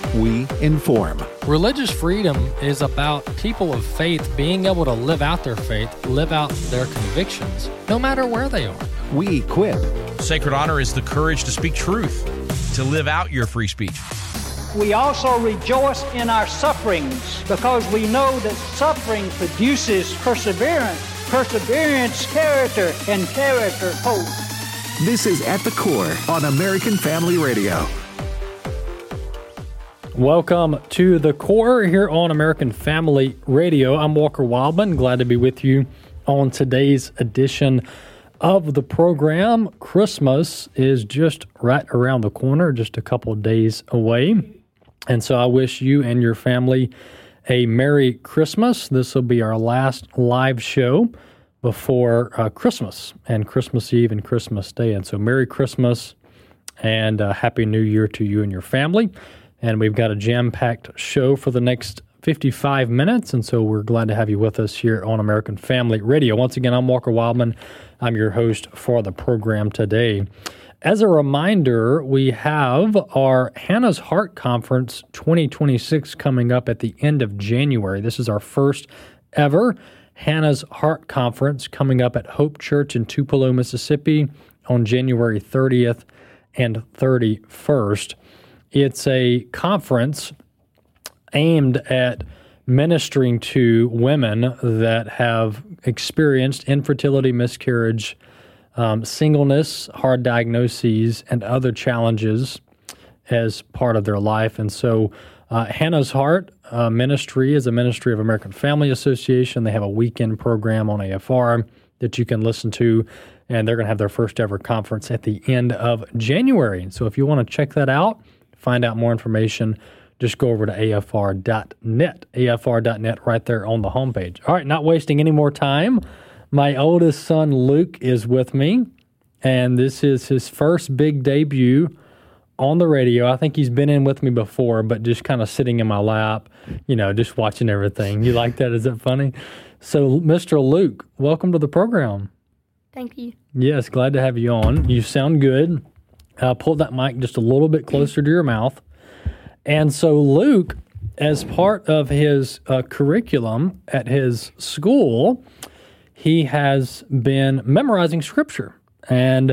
We inform. Religious freedom is about people of faith being able to live out their faith, live out their convictions, no matter where they are. We equip. Sacred honor is the courage to speak truth, to live out your free speech. We also rejoice in our sufferings because we know that suffering produces perseverance, perseverance, character, and character, hope. This is At the Core on American Family Radio. Welcome to The Core here on American Family Radio. I'm Walker Wildman, glad to be with you on today's edition of the program. Christmas is just right around the corner, just a couple of days away. And so I wish you and your family a Merry Christmas. This will be our last live show before Christmas and Christmas Eve and Christmas Day. And so Merry Christmas and Happy New Year to you and your family. And we've got a jam-packed show for the next 55 minutes, and so we're glad to have you with us here on American Family Radio. Once again, I'm Walker Wildman. I'm your host for the program today. As a reminder, we have our Hannah's Heart Conference 2026 coming up at the end of January. This is our first ever Hannah's Heart Conference coming up at Hope Church in Tupelo, Mississippi on January 30th and 31st. It's a conference aimed at ministering to women that have experienced infertility, miscarriage, singleness, hard diagnoses, and other challenges as part of their life. And so Hannah's Heart Ministry is a ministry of American Family Association. They have a weekend program on AFR that you can listen to, and they're going to have their first ever conference at the end of January. So if you want to check that out, find out more information, just go over to afr.net, afr.net right there on the homepage. All right, not wasting any more time, my oldest son, Luke, is with me, and this is his first big debut on the radio. I think he's been in with me before, but just kind of sitting in my lap, just watching everything. You like that? Is that funny? So, Mr. Luke, welcome to the program. Thank you. Yes, glad to have you on. You sound good. Pull that mic just a little bit closer to your mouth. And so Luke, as part of his curriculum at his school, he has been memorizing Scripture. And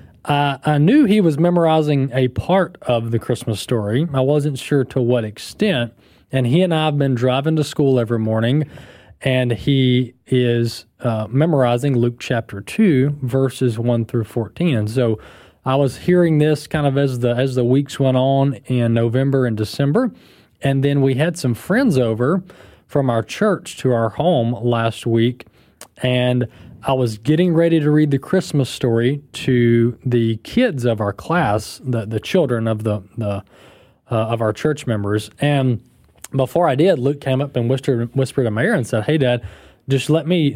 I knew he was memorizing a part of the Christmas story. I wasn't sure to what extent. And he and I have been driving to school every morning, and he is memorizing Luke chapter 2, verses 1 through 14. And so I was hearing this kind of as the weeks went on in November and December, and then we had some friends over from our church to our home last week, and I was getting ready to read the Christmas story to the kids of our class, the children of of our church members, and before I did, Luke came up and whispered in my ear and said, "Hey, Dad, just let me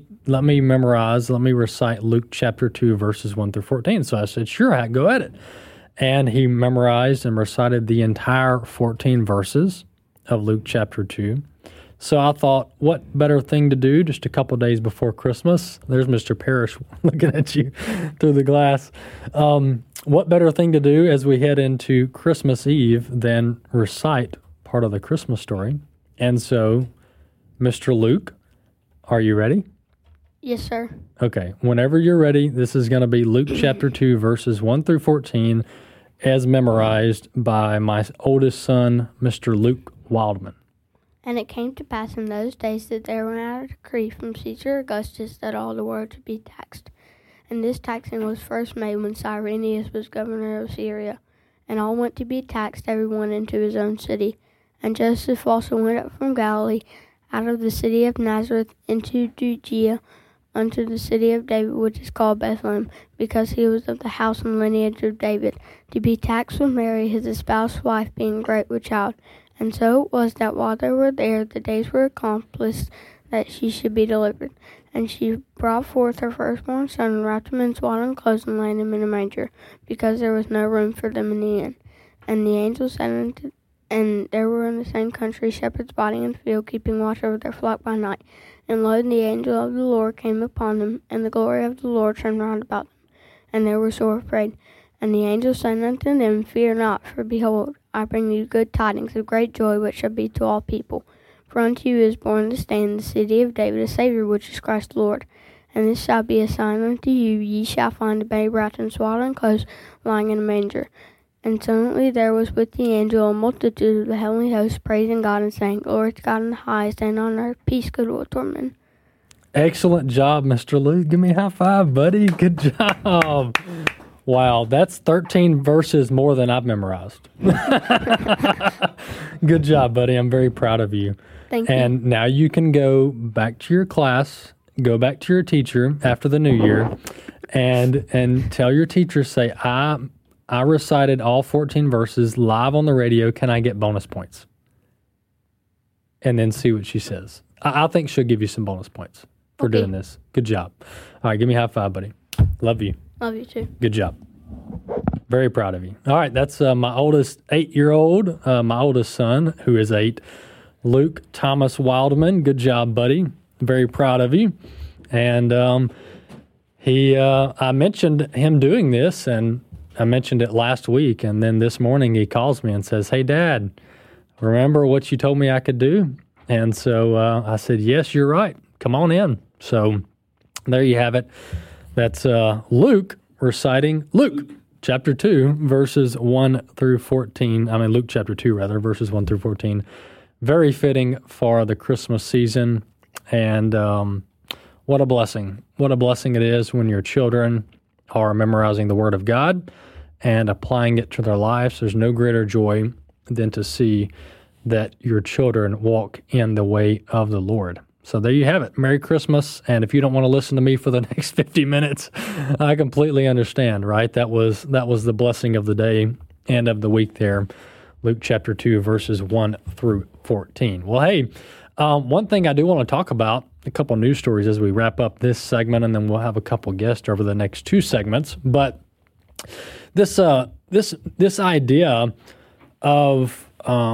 recite Luke chapter 2, verses 1 through 14. So I said, sure, go at it. And he memorized and recited the entire 14 verses of Luke chapter 2. So I thought, what better thing to do just a couple days before Christmas? There's Mr. Parrish looking at you through the glass. What better thing to do as we head into Christmas Eve than recite part of the Christmas story? And so, Mr. Luke, are you ready? Yes, sir. Okay. Whenever you're ready, this is going to be Luke chapter 2, verses 1 through 14, as memorized by my oldest son, Mr. Luke Wildman. And it came to pass in those days that there went out a decree from Caesar Augustus that all the world should be taxed. And this taxing was first made when Cyrenius was governor of Syria. And all went to be taxed, every one into his own city. And Joseph also went up from Galilee, out of the city of Nazareth, into Judea, unto the city of David, which is called Bethlehem, because he was of the house and lineage of David, to be taxed with Mary, his espoused wife, being great with child. And so it was that while they were there, the days were accomplished that she should be delivered. And she brought forth her firstborn son, and wrapped him in swaddling clothes, and laid him in a manger, because there was no room for them in the inn. And the angel said unto And there were in the same country shepherds abiding in the field, keeping watch over their flock by night. And lo, the angel of the Lord came upon them, and the glory of the Lord shone round about them. And they were sore afraid. And the angel said unto them, Fear not, for behold, I I bring you good tidings of great joy, which shall be to all people. For unto you is born this day in the city of David a Savior, which is Christ the Lord. And this shall be a sign unto you, ye shall find a babe wrapped in swaddling clothes, lying in a manger. And suddenly there was with the angel a multitude of the heavenly hosts, praising God and saying, Glory to God in the highest, and on earth peace, goodwill toward men. Excellent job, Mr. Luke. Give me a high five, buddy. Good job. Wow, that's 13 verses more than I've memorized. Good job, buddy. I'm very proud of you. Thank you. And now you can go back to your class, go back to your teacher after the new year, and tell your teacher, say, I recited all 14 verses live on the radio. Can I get bonus points? And then see what she says. I think she'll give you some bonus points for doing this. Good job. All right, give me a high five, buddy. Love you. Love you too. Good job. Very proud of you. All right, that's my oldest 8-year-old, my oldest son, who is 8, Luke Thomas Wildman. Good job, buddy. Very proud of you. And I mentioned him doing this, and I mentioned it last week, and then this morning he calls me and says, hey, Dad, remember what you told me I could do? And so I said, yes, you're right. Come on in. So there you have it. That's Luke reciting Luke chapter 2, verses 1 through 14. I mean, Luke chapter 2, rather, verses 1 through 14. Very fitting for the Christmas season. And what a blessing. What a blessing it is when your children are memorizing the Word of God and applying it to their lives. There's no greater joy than to see that your children walk in the way of the Lord. So there you have it. Merry Christmas. And if you don't want to listen to me for the next 50 minutes, I completely understand, right? That was the blessing of the day and of the week there. Luke chapter 2, verses 1 through 14. Well, hey, one thing I do want to talk about, a couple news stories as we wrap up this segment, and then we'll have a couple guests over the next 2 segments. But this idea of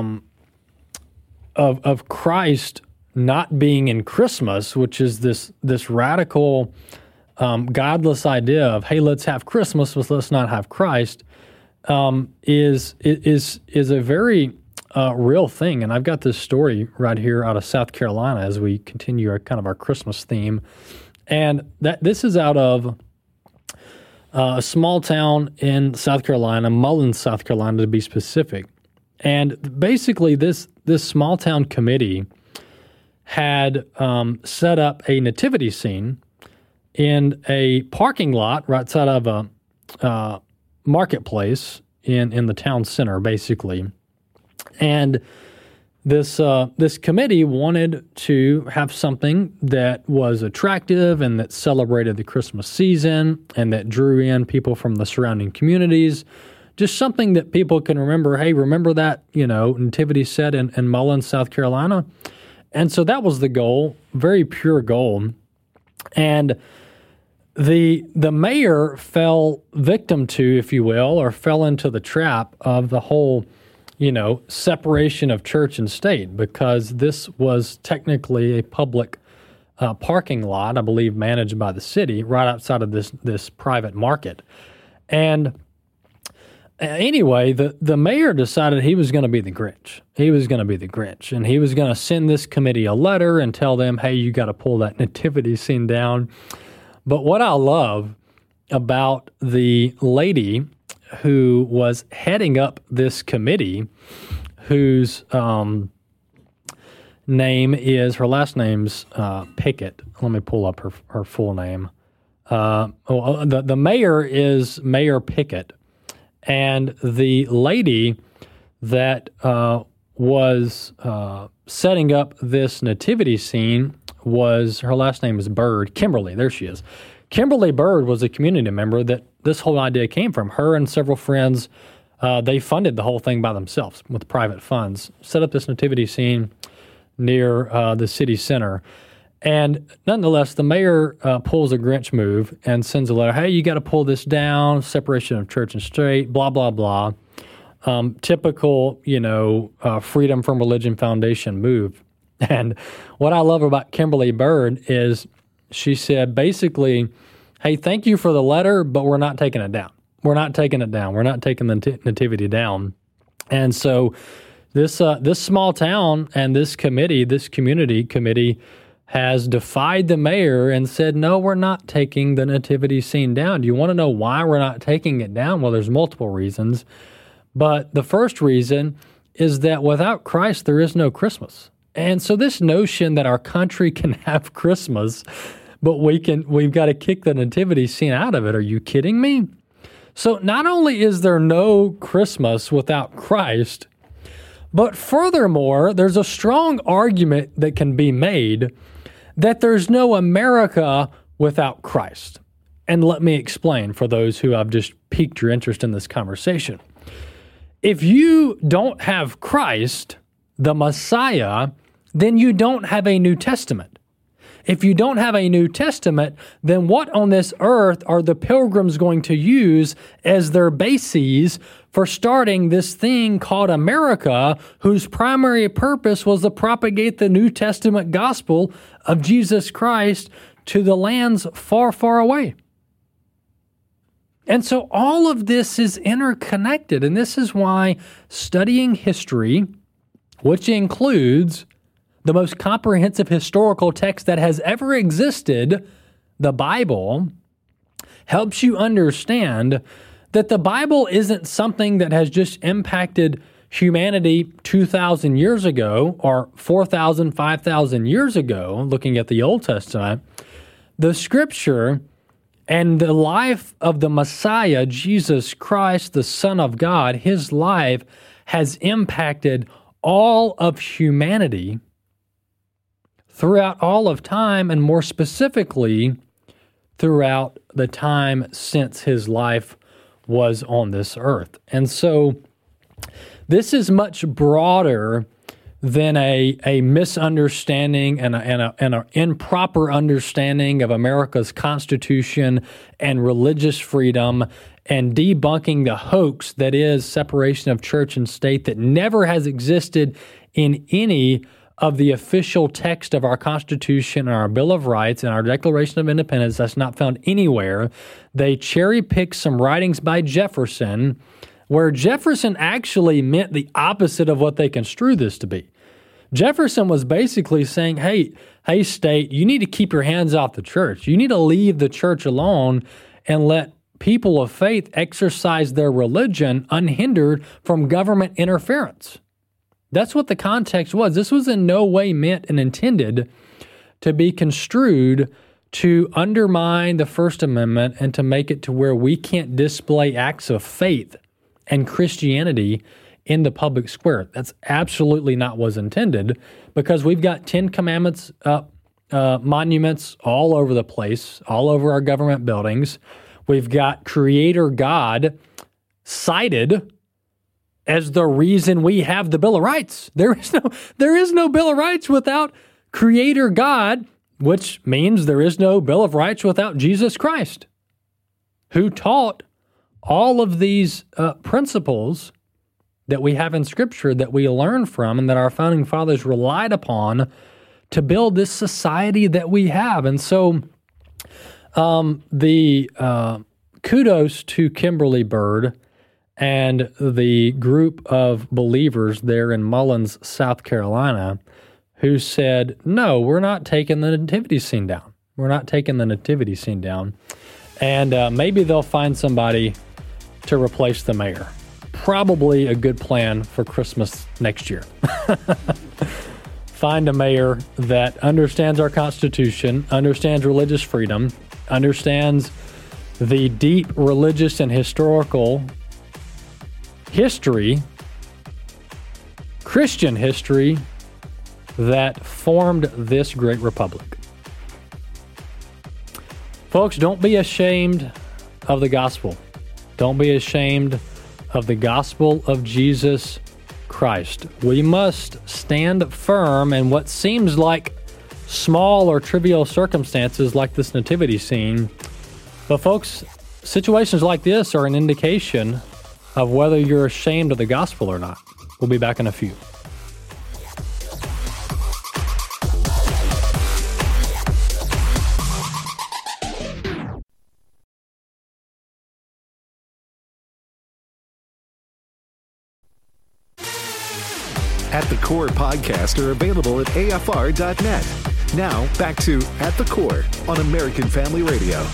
Christ not being in Christmas, which is this radical, godless idea of, hey, let's have Christmas, but let's not have Christ, is a very real thing. And I've got this story right here out of South Carolina as we continue our Christmas theme, and this is out of a small town in South Carolina, Mullins, South Carolina, to be specific. And basically, this small town committee had set up a nativity scene in a parking lot right outside of a marketplace in the town center, basically. And this committee wanted to have something that was attractive and that celebrated the Christmas season and that drew in people from the surrounding communities. Just something that people can remember. Hey, remember that, nativity set in Mullins, South Carolina? And so that was the goal, very pure goal. And the mayor fell victim to, if you will, or fell into the trap of the whole, separation of church and state, because this was technically a public parking lot, I believe, managed by the city, right outside of this private market. And anyway, the mayor decided he was going to be the Grinch. He was going to be the Grinch, and he was going to send this committee a letter and tell them, hey, you got to pull that nativity scene down. But what I love about the lady who was heading up this committee, whose name is, her last name's Pickett. Let me pull up her full name. The mayor is Mayor Pickett. And the lady that was setting up this nativity scene her last name is Bird, Kimberly, there she is. Kimberly Bird was a community member that this whole idea came from. Her and several friends, they funded the whole thing by themselves with private funds, set up this nativity scene near the city center. And nonetheless, the mayor pulls a Grinch move and sends a letter, hey, you got to pull this down, separation of church and state, blah, blah, blah. Typical, Freedom from Religion Foundation move. And what I love about Kimberly Bird is she said basically, hey, thank you for the letter, but we're not taking it down. We're not taking it down. We're not taking the nativity down. And so this small town and this community committee has defied the mayor and said, no, we're not taking the nativity scene down. Do you want to know why we're not taking it down? Well, there's multiple reasons. But the first reason is that without Christ, there is no Christmas. And so this notion that our country can have Christmas, but we've got to kick the nativity scene out of it. Are you kidding me? So not only is there no Christmas without Christ, but furthermore, there's a strong argument that can be made that there's no America without Christ. And let me explain for those who have just piqued your interest in this conversation. If you don't have Christ, the Messiah, then you don't have a New Testament. If you don't have a New Testament, then what on this earth are the pilgrims going to use as their bases for starting this thing called America, whose primary purpose was to propagate the New Testament gospel of Jesus Christ to the lands far, far away? And so all of this is interconnected, and this is why studying history, which includes the most comprehensive historical text that has ever existed, the Bible, helps you understand that the Bible isn't something that has just impacted humanity 2,000 years ago or 4,000, 5,000 years ago, looking at the Old Testament. The Scripture and the life of the Messiah, Jesus Christ, the Son of God, his life has impacted all of humanity throughout all of time, and more specifically, throughout the time since his life was on this earth. And so this is much broader than a misunderstanding and an improper understanding of America's Constitution and religious freedom, and debunking the hoax that is separation of church and state that never has existed in any of the official text of our Constitution and our Bill of Rights and our Declaration of Independence. That's not found anywhere. They cherry-picked some writings by Jefferson, where Jefferson actually meant the opposite of what they construe this to be. Jefferson was basically saying, hey, state, you need to keep your hands off the church. You need to leave the church alone and let people of faith exercise their religion unhindered from government interference. That's what the context was. This was in no way meant and intended to be construed to undermine the First Amendment and to make it to where we can't display acts of faith and Christianity in the public square. That's absolutely not what was intended, because we've got 10 Commandments monuments all over the place, all over our government buildings. We've got Creator God cited as the reason we have the Bill of Rights. There is no Bill of Rights without Creator God, which means there is no Bill of Rights without Jesus Christ, who taught all of these principles that we have in Scripture that we learn from and that our founding fathers relied upon to build this society that we have. And so the kudos to Kimberly Bird and the group of believers there in Mullins, South Carolina, who said, no, we're not taking the nativity scene down. We're not taking the nativity scene down. And maybe they'll find somebody to replace the mayor. Probably a good plan for Christmas next year. Find a mayor that understands our Constitution, understands religious freedom, understands the deep religious and historical history, Christian history, that formed this great republic. Folks, don't be ashamed of the gospel. Don't be ashamed of the gospel of Jesus Christ. We must stand firm in what seems like small or trivial circumstances like this nativity scene. But folks, situations like this are an indication of whether you're ashamed of the gospel or not. We'll be back in a few. At the Core podcasts are available at afr.net. Now, back to At the Core on American Family Radio.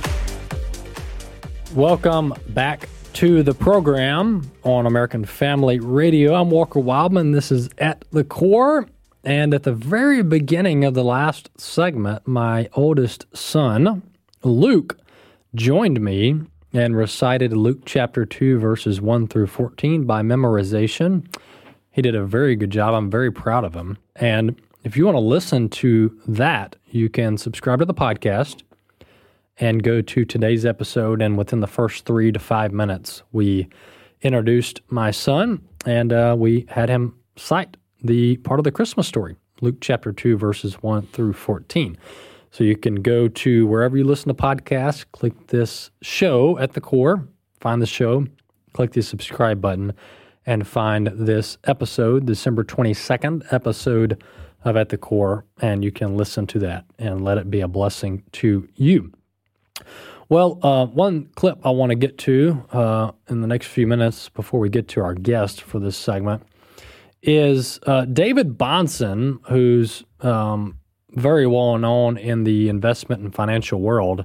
Welcome back to the program on American Family Radio. I'm Walker Wildman. This is At the Core. And at the very beginning of the last segment, my oldest son, Luke, joined me and recited Luke chapter 2, verses 1 through 14 by memorization. He did a very good job. I'm very proud of him. And if you want to listen to that, you can subscribe to the podcast and go to today's episode. And within the first 3 to 5 minutes, we introduced my son and we had him cite the part of the Christmas story, Luke chapter 2, verses 1 through 14. So you can go to wherever you listen to podcasts, click this show At the Core, find the show, click the subscribe button, and find this episode, December 22nd episode of At the Core, and you can listen to that and let it be a blessing to you. Well, one clip I want to get to in the next few minutes before we get to our guest for this segment is David Bahnsen, who's very well known in the investment and financial world.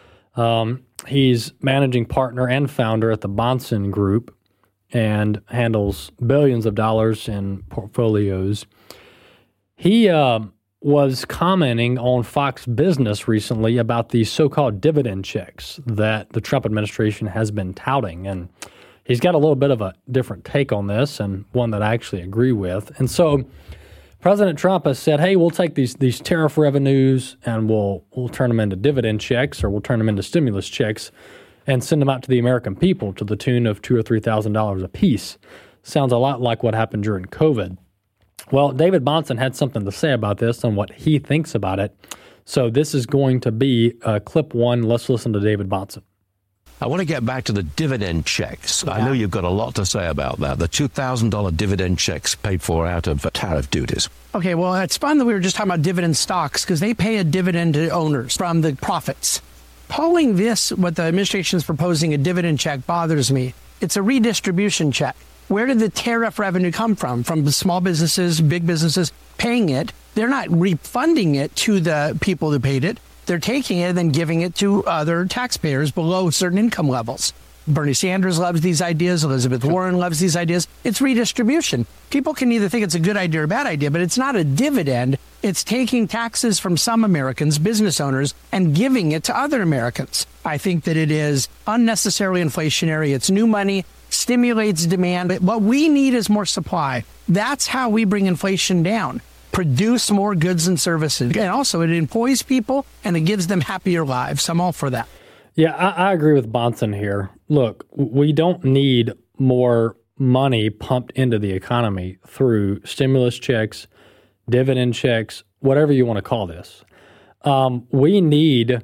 He's managing partner and founder at the Bahnsen Group and handles billions of dollars in portfolios. He was commenting on Fox Business recently about the so-called dividend checks that the Trump administration has been touting. And he's got a little bit of a different take on this, and one that I actually agree with. And so President Trump has said, hey, we'll take these tariff revenues and we'll turn them into dividend checks, or we'll turn them into stimulus checks and send them out to the American people to the tune of $2,000 or $3,000 a piece. Sounds a lot like what happened during COVID. Well, David Bahnsen had something to say about this and what he thinks about it. So this is going to be clip one. Let's listen to David Bahnsen. I want to get back to the dividend checks. Yeah. I know you've got a lot to say about that. The $2,000 dividend checks paid for out of tariff duties. Okay, well, it's fun that we were just talking about dividend stocks because they pay a dividend to owners from the profits. Calling this, what the administration is proposing, a dividend check bothers me. It's a redistribution check. Where did the tariff revenue come from? From the small businesses, big businesses paying it. They're not refunding it to the people who paid it. They're taking it and then giving it to other taxpayers below certain income levels. Bernie Sanders loves these ideas. Elizabeth Warren loves these ideas. It's redistribution. People can either think it's a good idea or a bad idea, but it's not a dividend. It's taking taxes from some Americans, business owners, and giving it to other Americans. I think that it is unnecessarily inflationary. It's new money, stimulates demand. But what we need is more supply. That's how we bring inflation down. Produce more goods and services. And also, it employs people and it gives them happier lives. I'm all for that. Yeah, I agree with Bahnsen here. Look, we don't need more money pumped into the economy through stimulus checks, dividend checks, whatever you want to call this. We need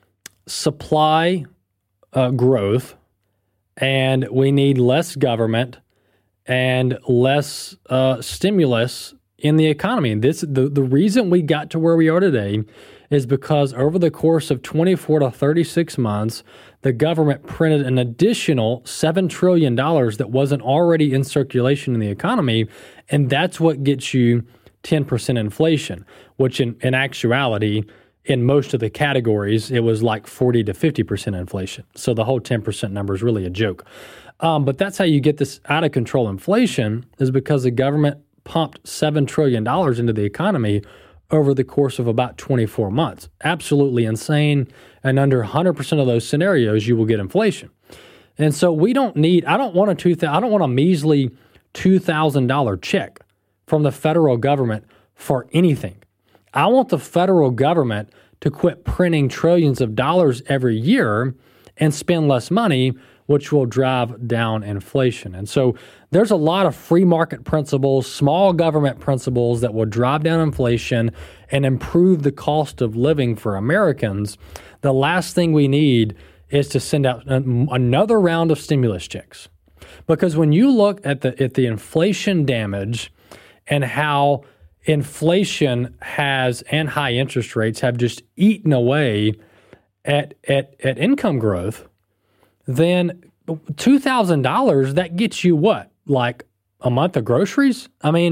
supply growth, and we need less government and less stimulus in the economy. The reason we got to where we are today is because over the course of 24 to 36 months, the government printed an additional $7 trillion that wasn't already in circulation in the economy, and that's what gets you 10% inflation, which in actuality, in most of the categories, it was like 40 to 50% inflation. So the whole 10% number is really a joke. But that's how you get this out of control inflation, is because the government pumped $7 trillion into the economy over the course of about 24 months. Absolutely insane. And under 100% of those scenarios, you will get inflation. And so I don't want a measly $2,000 check from the federal government for anything. I want the federal government to quit printing trillions of dollars every year and spend less money, which will drive down inflation. And so there's a lot of free market principles, small government principles that will drive down inflation and improve the cost of living for Americans. The last thing we need is to send out another round of stimulus checks. Because when you look at the inflation damage and how inflation and high interest rates have just eaten away at income growth, then $2,000, that gets you what? Like a month of groceries? I mean,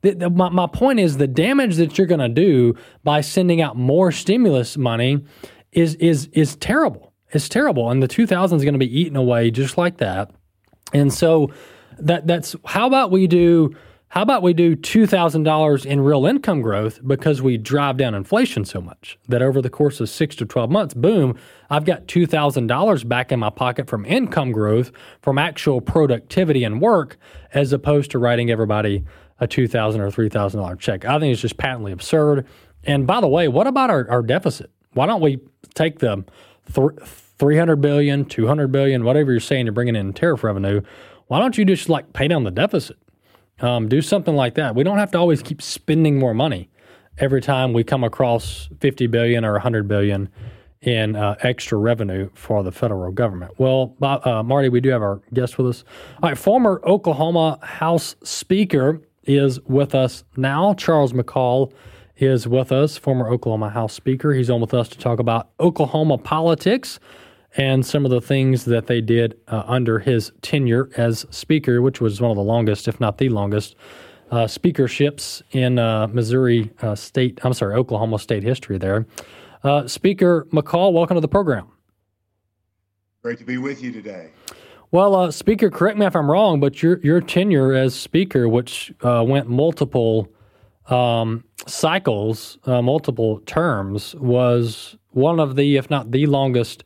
My point is the damage that you're going to do by sending out more stimulus money is terrible. It's terrible, and the 2,000 is going to be eaten away just like that. And so that's how about we do $2,000 in real income growth because we drive down inflation so much that over the course of 6 to 12 months, boom, I've got $2,000 back in my pocket from income growth, from actual productivity and work, as opposed to writing everybody a $2,000 or $3,000 check. I think it's just patently absurd. And by the way, what about our deficit? Why don't we take the $300 billion, $200 billion, whatever you're saying you're bringing in tariff revenue? Why don't you just pay down the deficit? Do something like that. We don't have to always keep spending more money every time we come across $50 billion or $100 billion in extra revenue for the federal government. Well, Marty, we do have our guest with us. All right, former Oklahoma House Speaker is with us now. Charles McCall is with us, former Oklahoma House Speaker. He's on with us to talk about Oklahoma politics and some of the things that they did under his tenure as Speaker, which was one of the longest, if not the longest, speakerships in Oklahoma State history there. Speaker McCall, welcome to the program. Great to be with you today. Well, Speaker, correct me if I'm wrong, but your tenure as Speaker, which went multiple cycles, multiple terms, was one of the, if not the longest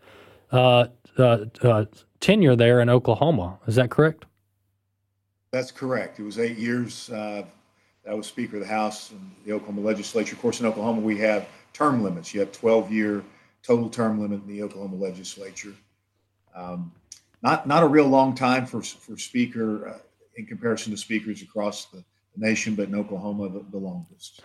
tenure there in Oklahoma. Is that correct? That's correct. It was 8 years that I was Speaker of the House in the Oklahoma legislature. Of course, in Oklahoma, we have term limits. You have 12-year total term limit in the Oklahoma legislature. Not a real long time for Speaker in comparison to speakers across the nation, but in Oklahoma, the longest.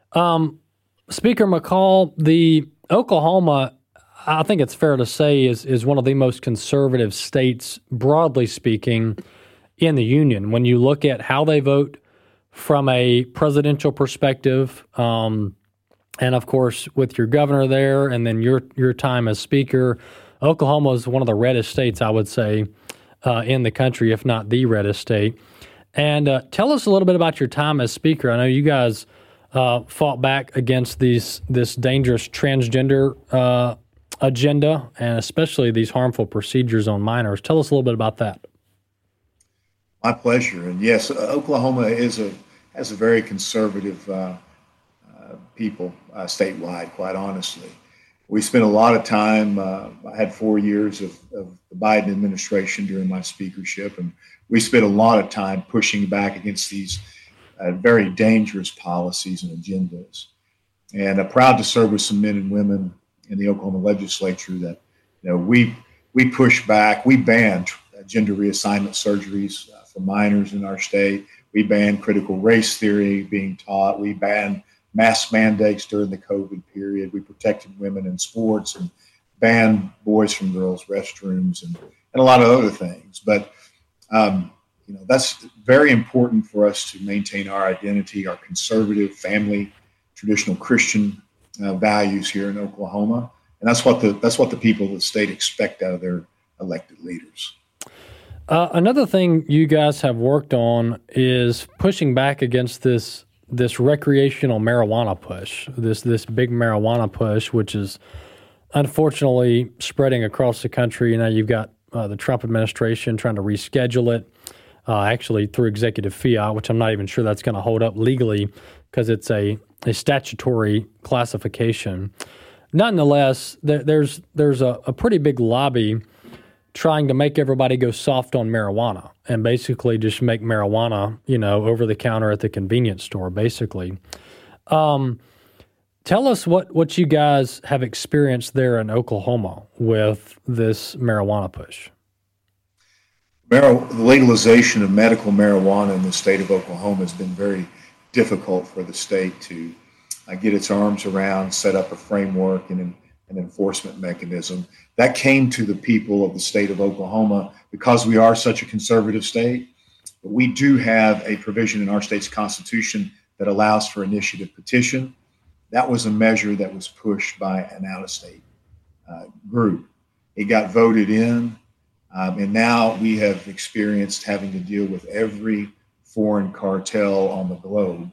Speaker McCall, the Oklahoma, I think it's fair to say, is one of the most conservative states, broadly speaking, in the union. When you look at how they vote from a presidential perspective, and of course with your governor there, and then your time as Speaker, Oklahoma is one of the reddest states, I would say, in the country, if not the reddest state. And tell us a little bit about your time as Speaker. I know you guys fought back against this dangerous transgender agenda, and especially these harmful procedures on minors. Tell us a little bit about that. My pleasure. And yes, Oklahoma has a very conservative people statewide, quite honestly. We spent a lot of time, I had 4 years of the Biden administration during my speakership, and we spent a lot of time pushing back against these very dangerous policies and agendas. And I'm proud to serve with some men and women in the Oklahoma legislature that, we pushed back. We banned gender reassignment surgeries for minors in our state. We banned critical race theory being taught. We banned mask mandates during the COVID period. We protected women in sports and banned boys from girls' restrooms and a lot of other things. But, that's very important for us to maintain our identity, our conservative, family, traditional Christian values here in Oklahoma. And that's what the people of the state expect out of their elected leaders. Another thing you guys have worked on is pushing back against this recreational marijuana push, this big marijuana push, which is unfortunately spreading across the country. Now you've got the Trump administration trying to reschedule it, actually through executive fiat, which I'm not even sure that's going to hold up legally because it's a statutory classification. Nonetheless, there's a pretty big lobby trying to make everybody go soft on marijuana and basically just make marijuana, over the counter at the convenience store, basically. Tell us what you guys have experienced there in Oklahoma with this marijuana push. The legalization of medical marijuana in the state of Oklahoma has been very difficult for the state to get its arms around, set up a framework and an enforcement mechanism. That came to the people of the state of Oklahoma because we are such a conservative state. But we do have a provision in our state's constitution that allows for initiative petition. That was a measure that was pushed by an out-of-state group. It got voted in, and now we have experienced having to deal with every foreign cartel on the globe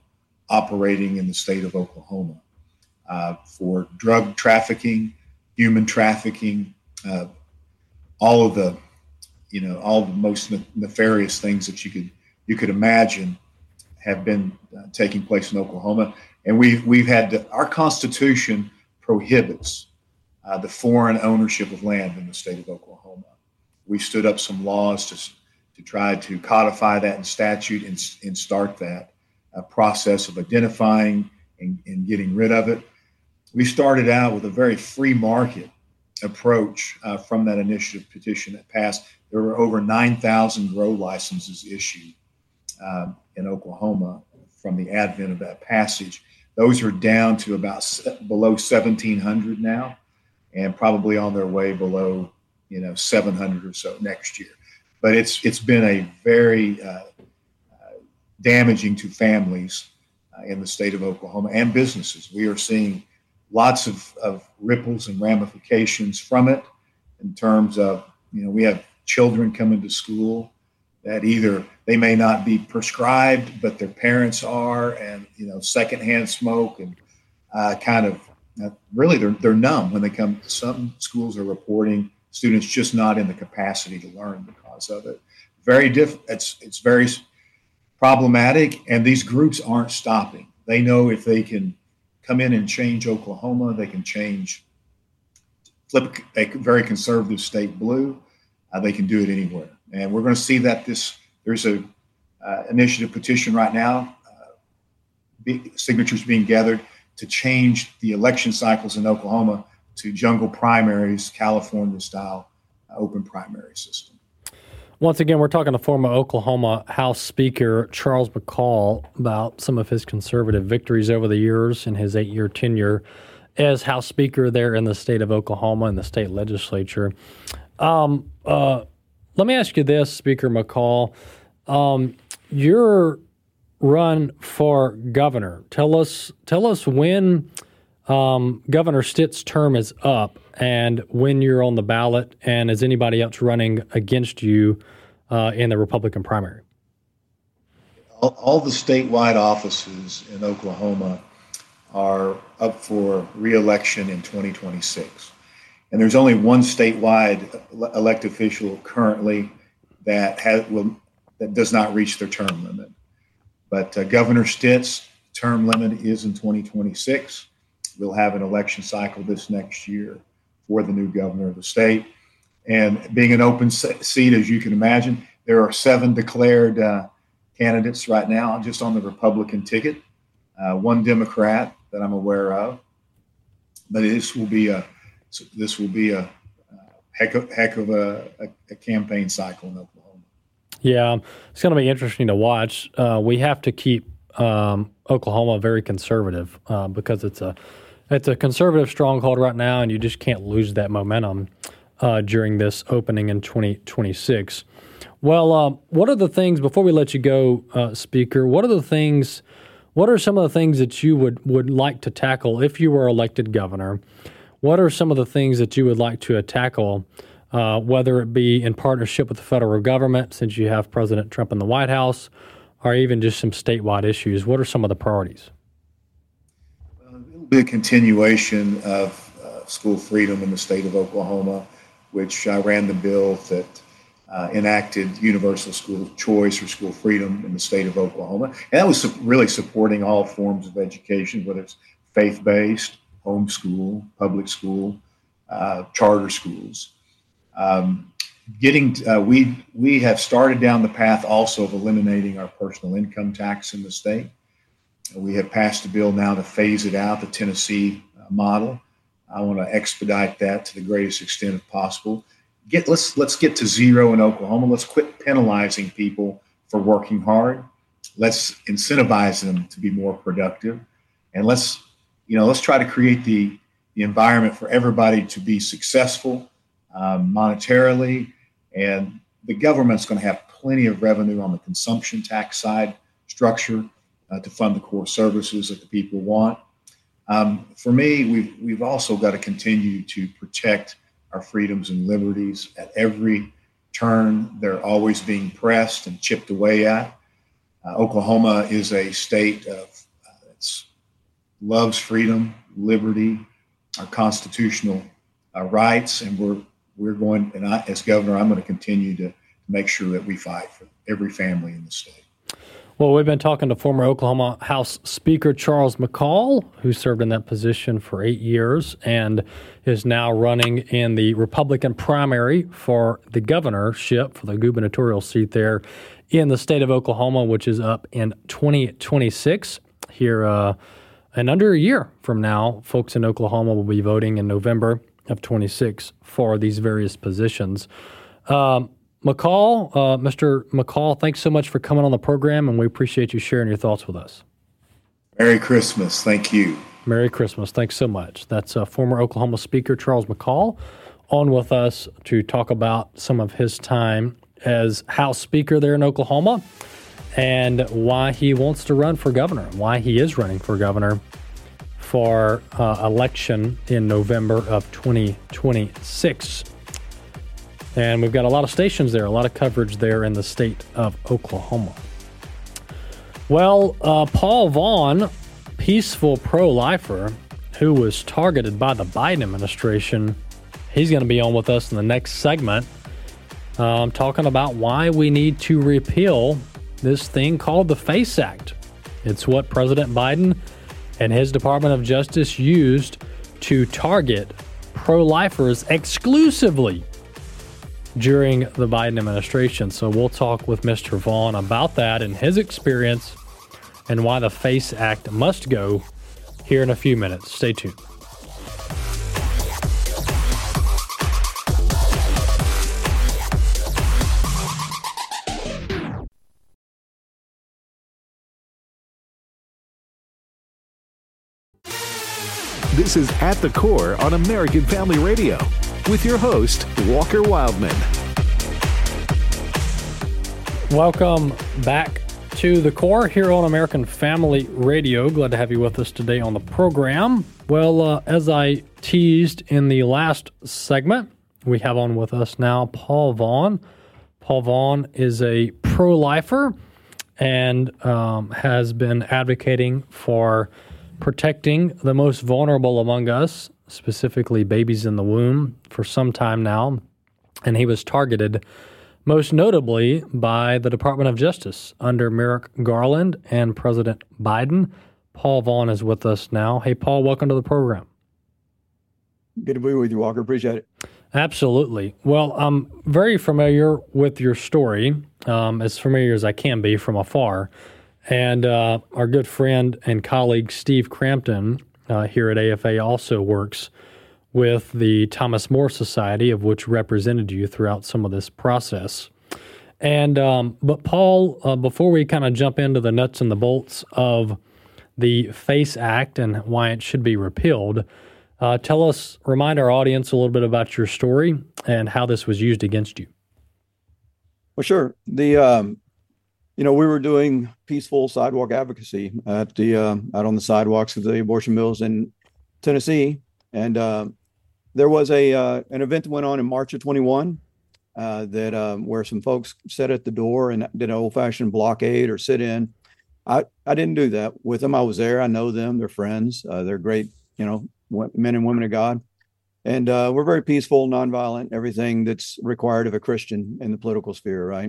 operating in the state of Oklahoma for drug trafficking, human trafficking, all the most nefarious things that you could imagine have been taking place in Oklahoma. And we've had our Constitution prohibits the foreign ownership of land in the state of Oklahoma. We stood up some laws to try to codify that in statute and start that process of identifying and getting rid of it. We started out with a very free market approach from that initiative petition that passed. There were over 9,000 grow licenses issued in Oklahoma from the advent of that passage. Those are down to about below 1,700 now, and probably on their way below 700 or so next year. But it's been a very damaging to families in the state of Oklahoma and businesses. We are seeing lots of ripples and ramifications from it in terms of, we have children coming to school that either they may not be prescribed, but their parents are, and, secondhand smoke and really they're numb when they come. Some schools are reporting students just not in the capacity to learn because of it. It's very problematic, and these groups aren't stopping. They know if they can come in and change Oklahoma, they can flip a very conservative state blue. They can do it anywhere. And we're going to see that there's a initiative petition right now, signatures being gathered to change the election cycles in Oklahoma to jungle primaries, California-style open primary system. Once again, we're talking to former Oklahoma House Speaker Charles McCall about some of his conservative victories over the years in his 8-year tenure as House Speaker there in the state of Oklahoma in the state legislature. Let me ask you this, Speaker McCall. Your run for governor. Tell us when Governor Stitt's term is up and when you're on the ballot, and is anybody else running against you in the Republican primary? All the statewide offices in Oklahoma are up for re-election in 2026. And there's only one statewide elected official currently that does not reach their term limit. But Governor Stitt's term limit is in 2026. We'll have an election cycle this next year for the new governor of the state. And being an open seat, as you can imagine, there are 7 declared candidates right now just on the Republican ticket, 1 Democrat that I'm aware of. But this will be a heck of a campaign cycle in Oklahoma. Yeah, it's going to be interesting to watch. We have to keep Oklahoma very conservative because it's a conservative stronghold right now, and you just can't lose that momentum during this opening in 2026. Well, what are the things, before we let you go, Speaker, what are some of the things that you would like to tackle if you were elected governor? What are some of the things that you would like to tackle, whether it be in partnership with the federal government, since you have President Trump in the White House, or even just some statewide issues? What are some of the priorities? Well, it'll be a continuation of school freedom in the state of Oklahoma, which I ran the bill that enacted universal school choice or school freedom in the state of Oklahoma. And that was really supporting all forms of education, whether it's faith-based, homeschool, public school, charter schools. We have started down the path also of eliminating our personal income tax in the state. We have passed a bill now to phase it out, the Tennessee model. I want to expedite that to the greatest extent if possible. Let's get to zero in Oklahoma. Let's quit penalizing people for working hard. Let's incentivize them to be more productive, and let's try to create the environment for everybody to be successful monetarily. And the government's going to have plenty of revenue on the consumption tax side structure to fund the core services that the people want. For me, we've also got to continue to protect our freedoms and liberties at every turn. They're always being pressed and chipped away at. Oklahoma is a state of loves freedom, liberty, our constitutional rights, and we're going. And I, as governor, I'm going to continue to make sure that we fight for every family in the state. Well, we've been talking to former Oklahoma House Speaker Charles McCall, who served in that position for 8 years and is now running in the Republican primary for the governorship, for the gubernatorial seat there in the state of Oklahoma, which is up in 2026. Here in under a year from now, folks in Oklahoma will be voting in November of 26 for these various positions. Mr. McCall, thanks so much for coming on the program, and we appreciate you sharing your thoughts with us. Merry Christmas. Thank you. Merry Christmas. Thanks so much. That's former Oklahoma Speaker Charles McCall on with us to talk about some of his time as House Speaker there in Oklahoma and why he wants to run for governor, why he is running for governor for election in November of 2026. And we've got a lot of stations there, a lot of coverage there in the state of Oklahoma. Well, Paul Vaughn, peaceful pro-lifer who was targeted by the Biden administration, he's going to be on with us in the next segment, talking about why we need to repeal this thing called the FACE Act. It's what President Biden and his Department of Justice used to target pro-lifers exclusively during the Biden administration. So we'll talk with Mr. Vaughn about that and his experience and why the FACE Act must go here in a few minutes. Stay tuned. This is At the Core on American Family Radio with your host, Walker Wildman. Welcome back to The Core here on American Family Radio. Glad to have you with us today on the program. Well, as I teased in the last segment, we have on with us now Paul Vaughn. Paul Vaughn is a pro-lifer and has been advocating for protecting the most vulnerable among us, specifically babies in the womb, for some time now. And he was targeted most notably by the Department of Justice under Merrick Garland and President Biden. Paul Vaughn is with us now. Hey, Paul, welcome to the program. Good to be with you, Walker. Appreciate it. Absolutely. Well, I'm very familiar with your story, as familiar as I can be from afar. And our good friend and colleague Steve Crampton here at AFA also works with the Thomas More Society, of which represented you throughout some of this process. And but Paul, before we kind of jump into the nuts and the bolts of the FACE Act and why it should be repealed, remind our audience a little bit about your story and how this was used against you. Well, sure. We were doing peaceful sidewalk advocacy at out on the sidewalks of the abortion mills in Tennessee, and there was an event that went on in March of 21 where some folks sat at the door and did an old-fashioned blockade or sit-in. I didn't do that with them. I was there. I know them. They're friends. They're great, men and women of God, and we're very peaceful, nonviolent, everything that's required of a Christian in the political sphere, right?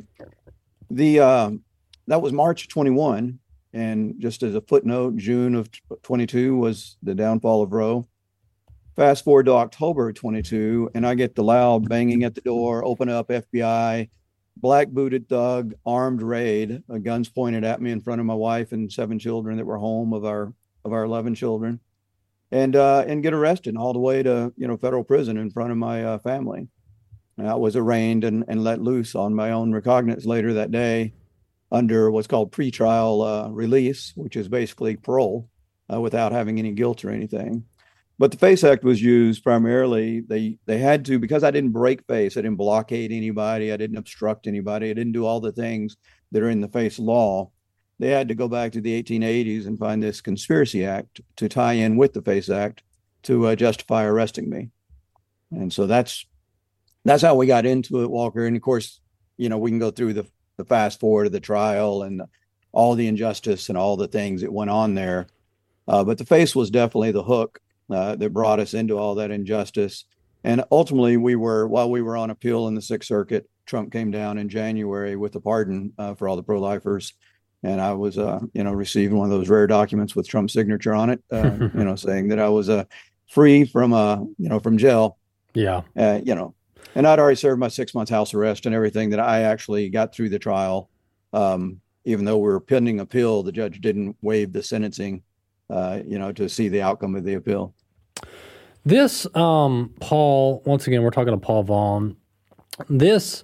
That was March 21, and just as a footnote, June of 22 was the downfall of Roe. Fast forward to October 22, and I get the loud banging at the door, open up, FBI, black booted thug, armed raid, guns pointed at me in front of my wife and 7 children that were home of our 11 children, and get arrested all the way to federal prison in front of my family. And I was arraigned and let loose on my own recognizance later that day under what's called pretrial release, which is basically parole without having any guilt or anything. But the FACE Act was used primarily, they had to, because I didn't break FACE, I didn't blockade anybody, I didn't obstruct anybody, I didn't do all the things that are in the FACE law. They had to go back to the 1880s and find this conspiracy act to tie in with the FACE Act to justify arresting me. And so that's how we got into it, Walker. And of course, we can go through the fast forward of the trial and all the injustice and all the things that went on there. But the face was definitely the hook that brought us into all that injustice. And ultimately, while we were on appeal in the Sixth Circuit, Trump came down in January with a pardon for all the pro-lifers. And I was, receiving one of those rare documents with Trump's signature on it, saying that I was free from jail. Yeah. And I'd already served my 6 months house arrest and everything, that I actually got through the trial. Even though we were pending appeal, the judge didn't waive the sentencing, to see the outcome of the appeal. This, Paul, once again, we're talking to Paul Vaughn. This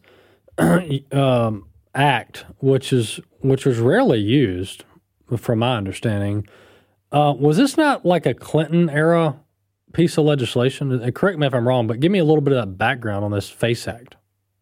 act, which was rarely used, from my understanding, was this not like a Clinton era piece of legislation? Correct me if I'm wrong, but give me a little bit of that background on this FACE Act.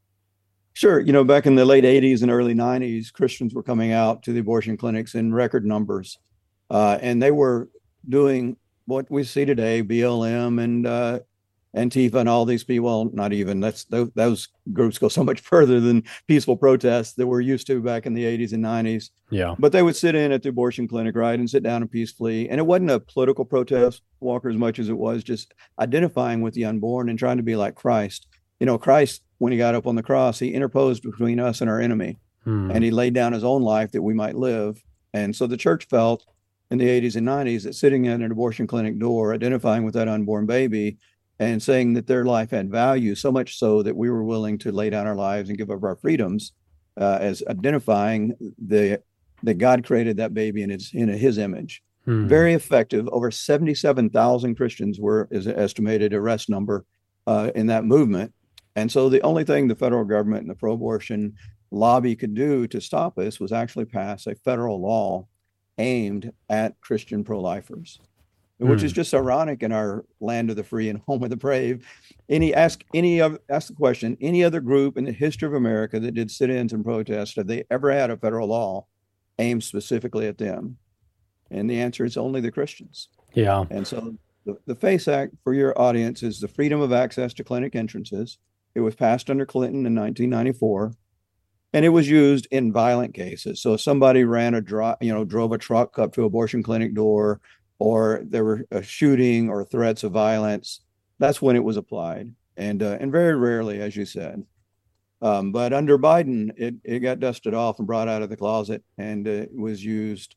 Sure. Back in the late 80s and early 90s, Christians were coming out to the abortion clinics in record numbers. And they were doing what we see today, BLM and Antifa and all these people. Well, not even, those groups go so much further than peaceful protests that we're used to back in the 80s and 90s. Yeah. But they would sit in at the abortion clinic, right, and sit down and peacefully. And it wasn't a political protest, Walker, as much as it was just identifying with the unborn and trying to be like Christ. Christ, when he got up on the cross, he interposed between us and our enemy. And he laid down his own life that we might live. And so the church felt in the 80s and 90s that sitting at an abortion clinic door, identifying with that unborn baby and saying that their life had value, so much so that we were willing to lay down our lives and give up our freedoms, as identifying that God created that baby in his image. Very effective. Over 77,000 Christians is an estimated arrest number in that movement. And so the only thing the federal government and the pro-abortion lobby could do to stop us was actually pass a federal law aimed at Christian pro-lifers, which is just ironic in our land of the free and home of the brave. Ask the question, any other group in the history of America that did sit-ins and protests, have they ever had a federal law aimed specifically at them? And the answer is only the Christians. Yeah. And so the FACE Act, for your audience, is the freedom of access to clinic entrances. It was passed under Clinton in 1994. And it was used in violent cases. So if somebody drove a truck up to an abortion clinic door, or there were a shooting or threats of violence, that's when it was applied. And very rarely, as you said. But under Biden, it got dusted off and brought out of the closet, and it was used,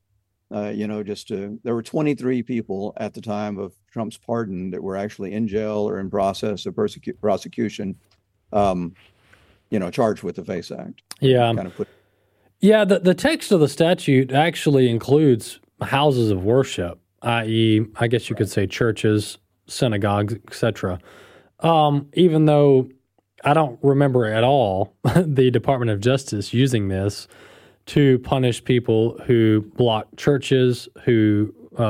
there were 23 people at the time of Trump's pardon that were actually in jail or in process of prosecution, charged with the FACE Act. Yeah. The text of the statute actually includes houses of worship, i.e., I guess you could say churches, synagogues, etc. Even though I don't remember at all the Department of Justice using this to punish people who block churches, who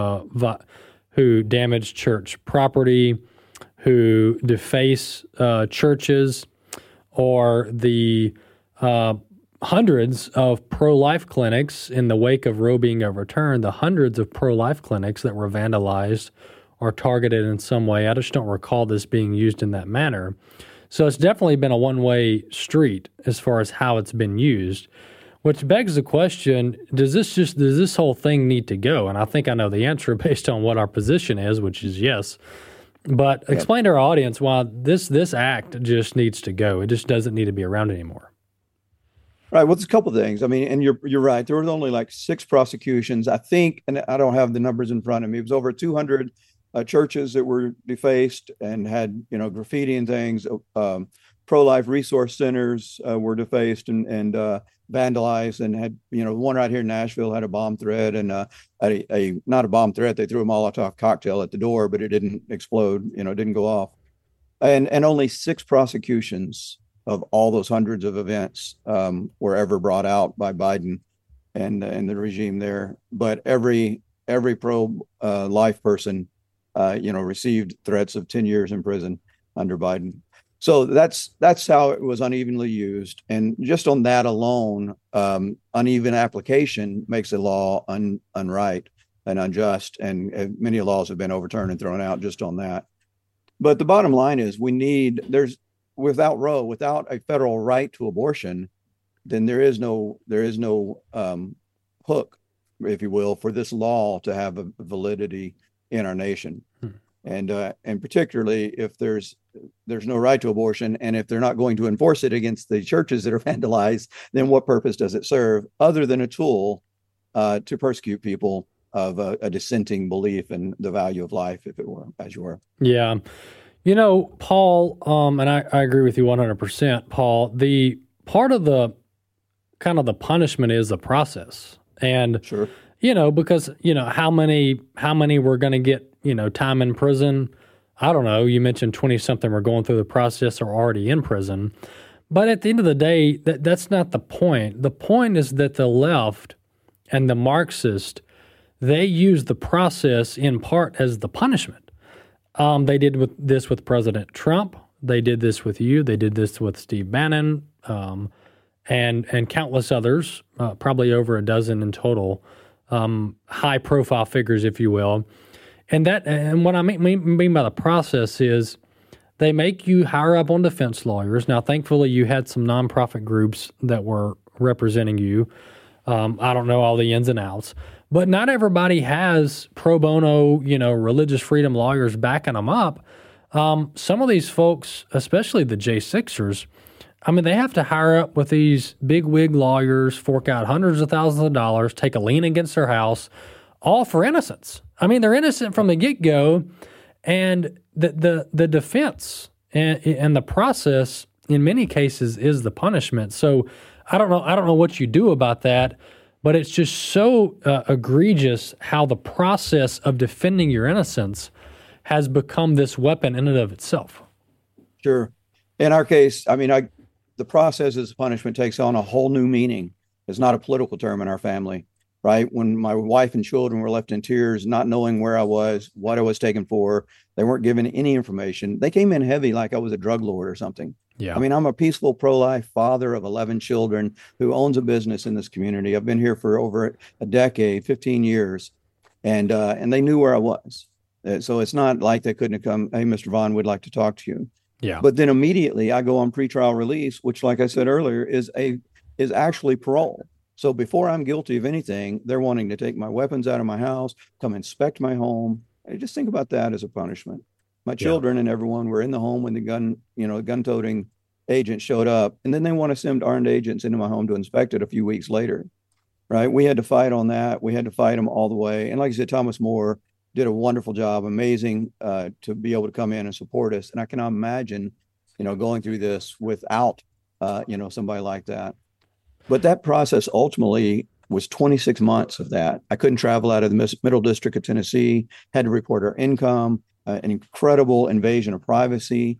damage church property, who deface churches, or the hundreds of pro-life clinics in the wake of Roe being overturned, the hundreds of pro-life clinics that were vandalized or targeted in some way. I just don't recall this being used in that manner. So it's definitely been a one-way street as far as how it's been used, which begs the question, does this whole thing need to go? And I think I know the answer based on what our position is, which is yes. But explain to our audience why this act just needs to go. It just doesn't need to be around anymore. Right. Well, there's a couple of things. I mean, and you're right. There were only like 6 prosecutions, I think, and I don't have the numbers in front of me. It was over 200 churches that were defaced and had, graffiti and things. Pro-life resource centers were defaced and vandalized, and had, one right here in Nashville had a bomb threat, and not a bomb threat. They threw a Molotov cocktail at the door, but it didn't explode, it didn't go off. And only 6 prosecutions of all those hundreds of events were ever brought out by Biden and the regime there. But every pro-life person, received threats of 10 years in prison under Biden. So that's how it was unevenly used. And just on that alone, uneven application makes a law unright and unjust. And many laws have been overturned and thrown out just on that. But the bottom line is without Roe, without a federal right to abortion, then there is no hook if you will, for this law to have a validity in our nation. And particularly if there's no right to abortion, and if they're not going to enforce it against the churches that are vandalized, then what purpose does it serve other than a tool to persecute people of a dissenting belief in the value of life, if it were, as you were? Yeah. Paul, and I agree with you 100%, Paul, the part of the kind of the punishment is the process. And, sure. Because, how many were going to get, time in prison? I don't know. You mentioned 20-something were going through the process or already in prison. But at the end of the day, that's not the point. The point is that the left and the Marxist, they use the process in part as the punishment. They did this with President Trump. They did this with you. They did this with Steve Bannon, and countless others, probably over a dozen in total, high-profile figures, if you will. And what I mean by the process is they make you hire up on defense lawyers. Now, thankfully, you had some nonprofit groups that were representing you. I don't know all the ins and outs, but not everybody has pro bono, religious freedom lawyers backing them up. Some of these folks, especially the J6ers, they have to hire up with these big wig lawyers, fork out hundreds of thousands of dollars, take a lien against their house, all for innocence. They're innocent from the get-go, and the defense and the process in many cases is the punishment. So I don't know what you do about that, but it's just so egregious how the process of defending your innocence has become this weapon in and of itself. Sure. In our case, the process as punishment takes on a whole new meaning. It's not a political term in our family, right? When my wife and children were left in tears, not knowing where I was, what I was taken for, they weren't given any information. They came in heavy like I was a drug lord or something. Yeah. I'm a peaceful pro-life father of 11 children who owns a business in this community. I've been here for over a decade, 15 years, and they knew where I was. So it's not like they couldn't have come, hey, Mr. Vaughn, would like to talk to you. Yeah. But then immediately I go on pretrial release, which, like I said earlier, is actually parole. So before I'm guilty of anything, they're wanting to take my weapons out of my house, come inspect my home. I just think about that as a punishment. My children and everyone were in the home when the gun-toting agent showed up, and then they want to send armed agents into my home to inspect it a few weeks later, right? We had to fight on that. We had to fight them all the way. And like I said, Thomas More did a wonderful job, amazing to be able to come in and support us. And I cannot imagine, going through this without, somebody like that. But that process ultimately was 26 months of that. I couldn't travel out of the Middle District of Tennessee, had to report our income, an incredible invasion of privacy,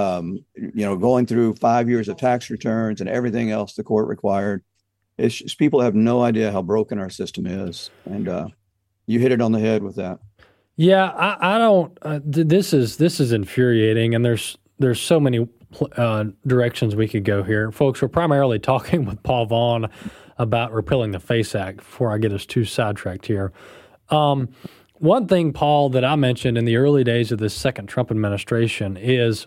going through 5 years of tax returns and everything else the court required. It's just, people have no idea how broken our system is. And you hit it on the head with that. Yeah, I don't. This is infuriating, and there's so many directions we could go here, folks. We're primarily talking with Paul Vaughn about repealing the FACE Act. Before I get us too sidetracked here, one thing, Paul, that I mentioned in the early days of this second Trump administration is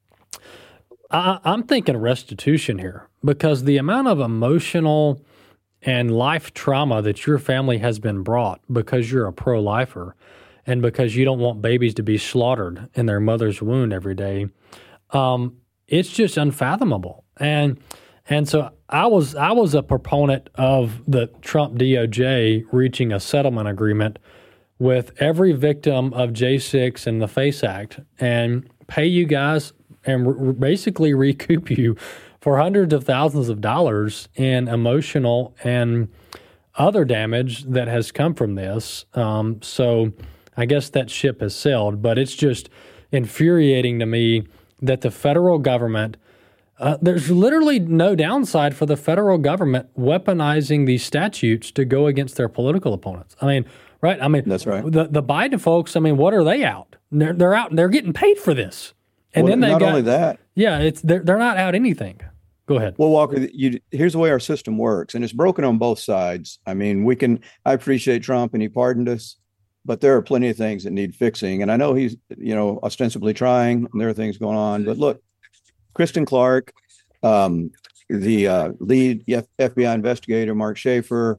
I'm thinking restitution here, because the amount of emotional and life trauma that your family has been brought because you're a pro-lifer and because you don't want babies to be slaughtered in their mother's womb every day, it's just unfathomable. And so I was a proponent of the Trump DOJ reaching a settlement agreement with every victim of J6 and the FACE Act and pay you guys and basically recoup you for hundreds of thousands of dollars in emotional and other damage that has come from this. So I guess that ship has sailed, but it's just infuriating to me that the federal government, there's literally no downside for the federal government weaponizing these statutes to go against their political opponents. Right? That's right. The Biden folks, what are they out? They're out and they're getting paid for this. And then not only that. Yeah, they're not out anything. Go ahead. Well, Walker, here's the way our system works, and it's broken on both sides. I appreciate Trump and he pardoned us, but there are plenty of things that need fixing. And I know he's, ostensibly trying, and there are things going on. But look, Kristen Clark, the lead FBI investigator, Mark Schaefer,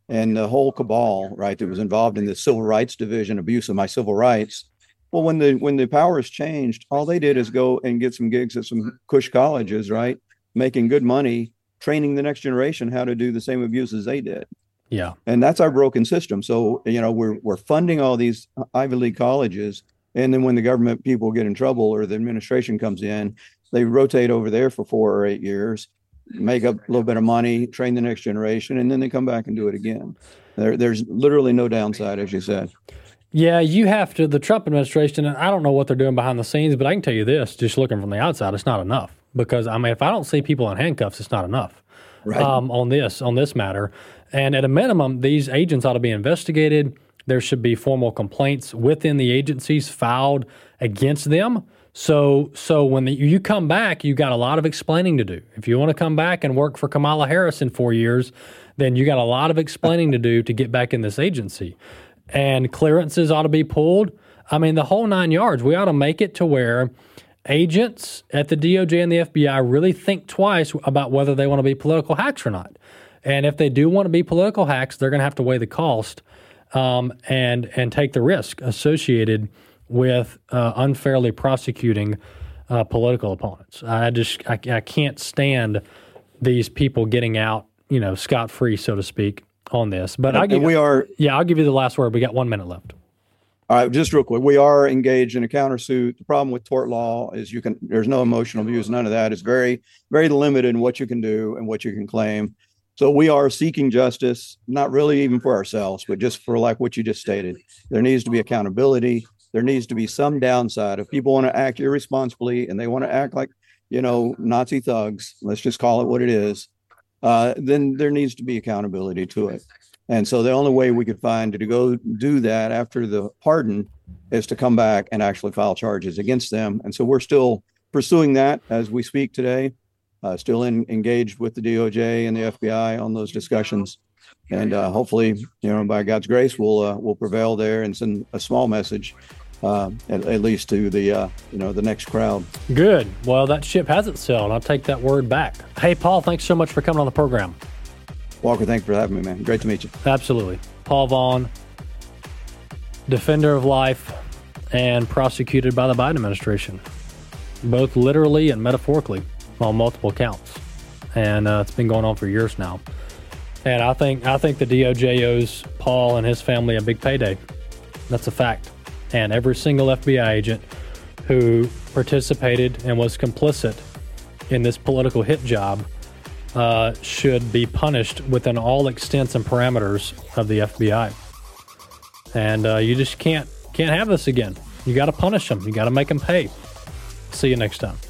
and the whole cabal, right, that was involved in the civil rights division, abuse of my civil rights. Well, when the powers changed, all they did is go and get some gigs at some cush colleges, right, making good money, training the next generation how to do the same abuses they did. Yeah. And that's our broken system. So, we're funding all these Ivy League colleges. And then when the government people get in trouble or the administration comes in, they rotate over there for 4 or 8 years, make up a little bit of money, train the next generation, and then they come back and do it again. There's literally no downside, as you said. Yeah, you have to, the Trump administration, and I don't know what they're doing behind the scenes, but I can tell you this, just looking from the outside, it's not enough. Because, if I don't see people in handcuffs, it's not enough on this matter. And at a minimum, these agents ought to be investigated. There should be formal complaints within the agencies filed against them. So when you come back, you got a lot of explaining to do. If you want to come back and work for Kamala Harris in 4 years, then you got a lot of explaining to do to get back in this agency. And clearances ought to be pulled. The whole 9 yards. We ought to make it to where agents at the DOJ and the FBI really think twice about whether they want to be political hacks or not. And if they do want to be political hacks, they're going to have to weigh the cost and take the risk associated with unfairly prosecuting political opponents. I can't stand these people getting out, scot-free, so to speak, on this. But I'll give you the last word. We got 1 minute left. All right, just real quick. We are engaged in a countersuit. The problem with tort law is there's no emotional abuse, none of that. It's very, very limited in what you can do and what you can claim. So we are seeking justice, not really even for ourselves, but just for like what you just stated. There needs to be accountability. There needs to be some downside. If people want to act irresponsibly and they want to act like, Nazi thugs, let's just call it what it is, then there needs to be accountability to it. And so the only way we could find to go do that after the pardon is to come back and actually file charges against them. And so we're still pursuing that as we speak today, still engaged with the DOJ and the FBI on those discussions. And hopefully, by God's grace, we'll prevail there and send a small message, at least to the next crowd. Good. Well, that ship hasn't sailed. I'll take that word back. Hey, Paul, thanks so much for coming on the program. Walker, thanks for having me, man. Great to meet you. Absolutely. Paul Vaughn, defender of life and prosecuted by the Biden administration, both literally and metaphorically on multiple counts. And it's been going on for years now. And I think the DOJ owes Paul and his family a big payday. That's a fact. And every single FBI agent who participated and was complicit in this political hit job should be punished within all extents and parameters of the FBI. And you just can't have this again. You got to punish them. You got to make them pay. See you next time.